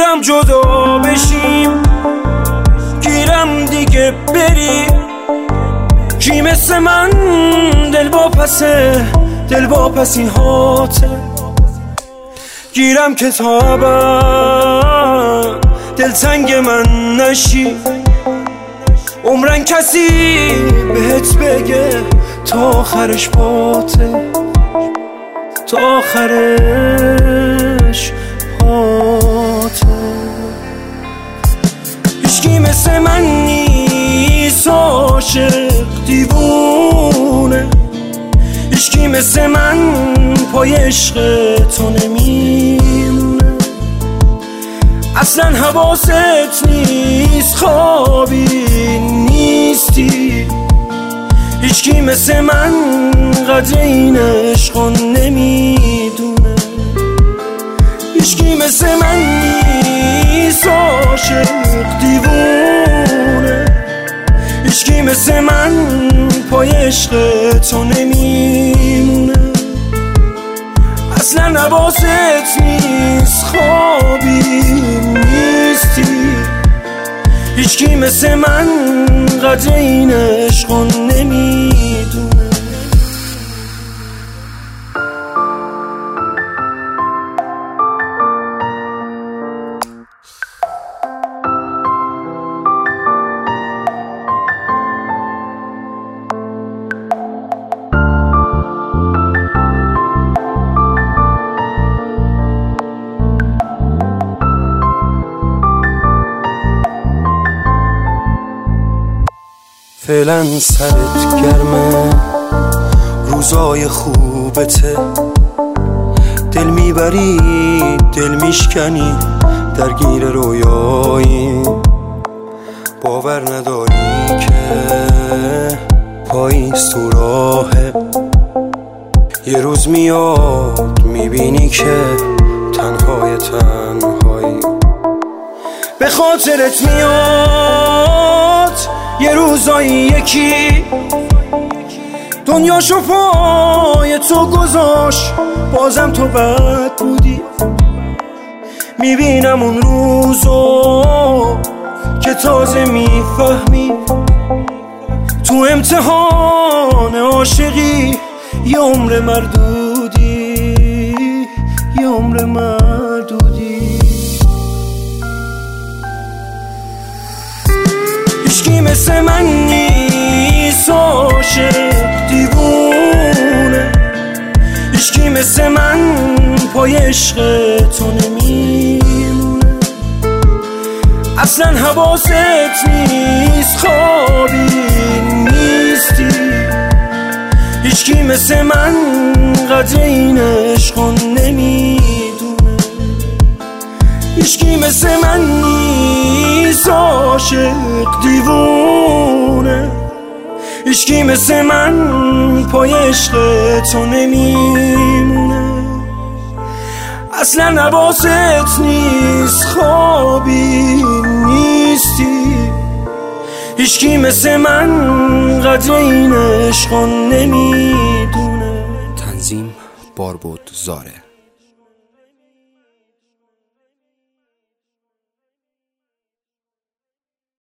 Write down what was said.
گیرم جدا بشیم، گیرم دیگه بری. کی مثل من دل با پس این هاته. گیرم کتابم دلتنگ من نشی، عمرن کسی بهت بگه تا آخرش باته، تا آخرش باته. هیچکی مثل من نیست عاشق دیوونه، هیچکی مثل من پای عشق تو نمیمونه. اصلا حواست نیست، خوابی نیستی. هیچکی مثل من قدر این عشقو نمیدونه. هیچکی مثل من نیست عاشق دیوونه، هیچکی مثل من پای عشق تو نمیمونه. اصلا حواست نیست، خوابی نیستی. هیچکی مثل من قدر این عشقو نمیدونه. فعلا سرت گرمه، روزای خوبته، دل میبری دل میشکنی، درگیر رویایی. باور نداری که پاییز تو راهه، یه روز میاد میبینی که تنهایی. به خاطرت میاد یه روزایی یکی دنیاشو پای تو گذاشت، بازم تو بد بودی. میبینم اون روزو که تازه میفهمی تو امتحان عاشقی یه عمر مردودی، یه عمر مردودی. هیچکی مثل من نیست عاشق دیوونه، هیچکی مثل من پای عشق تو نمیمونه. اصلا حواست نیست، خوابی نیستی. هیچکی مثل من قدر این عشقو نمیدونه. هیچکی مثل من نیست عاشق دیوونه، هیچکی مثل من پای عشق تو نمیمونه. اصلا حواست نیست، خوابی نیستی. هیچکی مثل من قدر این عشقو نمیدونه. تنظیم باربود زاره.